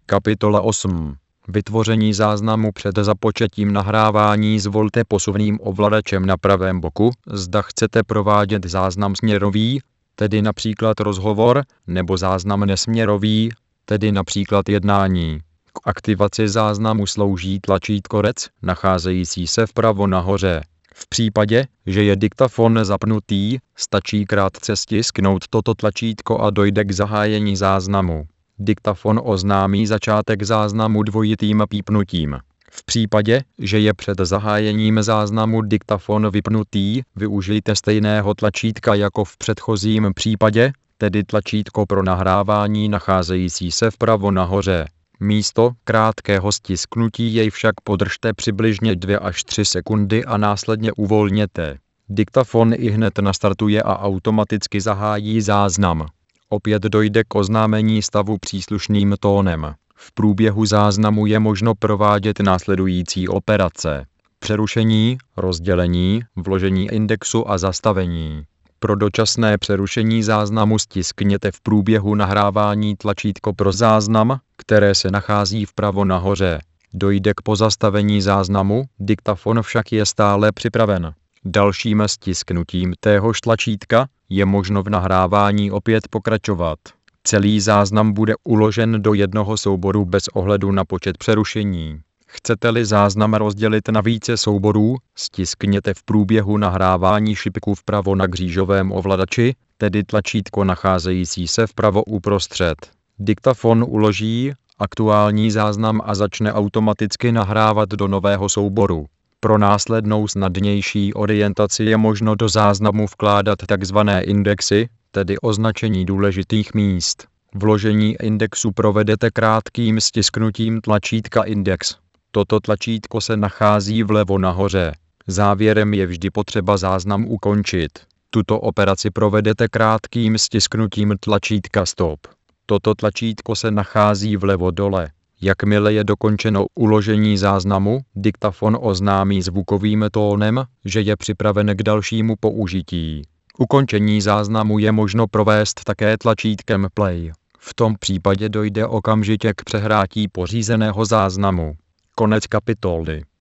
Kapitola 8. Vytvoření záznamu před započetím nahrávání. Zvolte posuvným ovladačem na pravém boku, zda chcete provádět záznam směrový, tedy například rozhovor, nebo záznam nesměrový, tedy například jednání. K aktivaci záznamu slouží tlačítko REC, nacházející se vpravo nahoře. V případě, že je diktafon zapnutý, stačí krátce stisknout toto tlačítko a dojde k zahájení záznamu. Diktafon oznámí začátek záznamu dvojitým pípnutím. V případě, že je před zahájením záznamu diktafon vypnutý, využijte stejného tlačítka jako v předchozím případě, tedy tlačítko pro nahrávání nacházející se vpravo nahoře. Místo krátkého stisknutí jej však podržte přibližně 2 až 3 sekundy a následně uvolněte. Diktafon ihned nastartuje a automaticky zahájí záznam. Opět dojde k oznámení stavu příslušným tónem. V průběhu záznamu je možno provádět následující operace: přerušení, rozdělení, vložení indexu a zastavení. Pro dočasné přerušení záznamu stiskněte v průběhu nahrávání tlačítko pro záznam, které se nachází vpravo nahoře. Dojde k pozastavení záznamu, diktafon však je stále připraven. Dalším stisknutím téhož tlačítka je možno v nahrávání opět pokračovat. Celý záznam bude uložen do jednoho souboru bez ohledu na počet přerušení. Chcete-li záznam rozdělit na více souborů, stiskněte v průběhu nahrávání šipku vpravo na křížovém ovladači, tedy tlačítko nacházející se vpravo uprostřed. Diktafon uloží aktuální záznam a začne automaticky nahrávat do nového souboru. Pro následnou snadnější orientaci je možno do záznamu vkládat tzv. Indexy, tedy označení důležitých míst. Vložení indexu provedete krátkým stisknutím tlačítka Index. Toto tlačítko se nachází vlevo nahoře. Závěrem je vždy potřeba záznam ukončit. Tuto operaci provedete krátkým stisknutím tlačítka Stop. Toto tlačítko se nachází vlevo dole. Jakmile je dokončeno uložení záznamu, diktafon oznámí zvukovým tónem, že je připraven k dalšímu použití. Ukončení záznamu je možno provést také tlačítkem Play. V tom případě dojde okamžitě k přehrátí pořízeného záznamu. Konec kapitoly.